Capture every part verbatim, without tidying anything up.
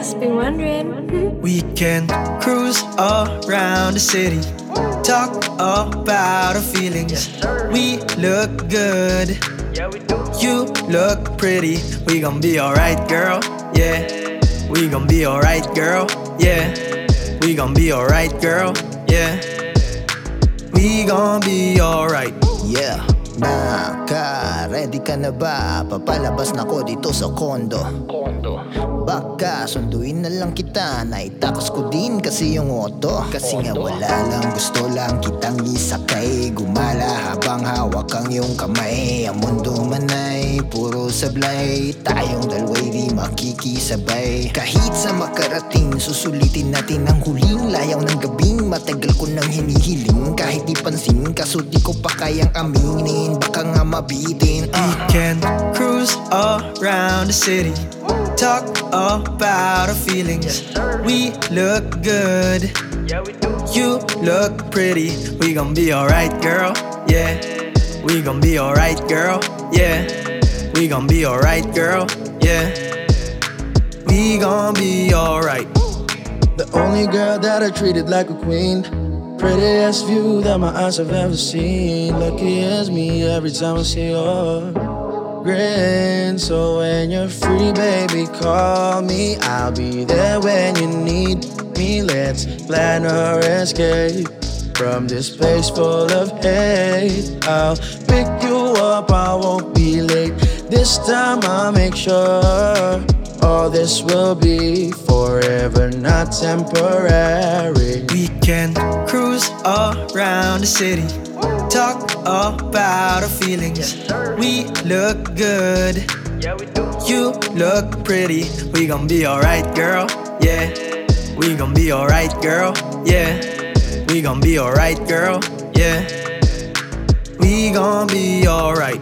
must be wondering. We can cruise around the city, talk about our feelings. We look good, you look pretty. We gon' be alright, girl, yeah. We gon' be alright, girl, yeah. We gon' be alright, girl, yeah. We gon' be alright. Yeah, naka-ready ka na ba? Papalabas na ko dito sa kondo. Baka sunduin na lang kita, naitakas ko din kasi yung auto. Kasi nga wala lang, gusto lang kitang isakay. Gumala habang hawak ang iyong kamay. Ang mundo man ay puro sablay, tayong dalawa'y di makikisabay. Kahit sa makarating, susulitin natin ang huling layaw ng gabing. Matagal ko nang hinihiling, kahit di pansin, kaso di ko pa kayang aminin. Baka nga mabitin. uh. We can cruise around the city, talk about our feelings. We look good, you look pretty. We gon' be alright, girl, yeah. We gon' be alright, girl, yeah. We gon' be alright, girl, yeah. We gon' be alright. The only girl that I treated like a queen, prettiest view that my eyes have ever seen. Lucky as me every time I see your grin. So when you're free, baby, call me. I'll be there when you need me. Let's plan our escape from this place full of hate. I'll pick you up, I won't be late. This time I'll make sure all this will be forever, not temporary. We can cruise around the city, talk about our feelings. We look good, you look pretty. We gon' be alright, girl, yeah. We gon' be alright, girl, yeah. We gon' be alright, girl, yeah. We gon' be alright.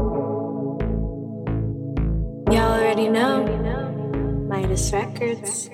Y'all already know. Midas Records.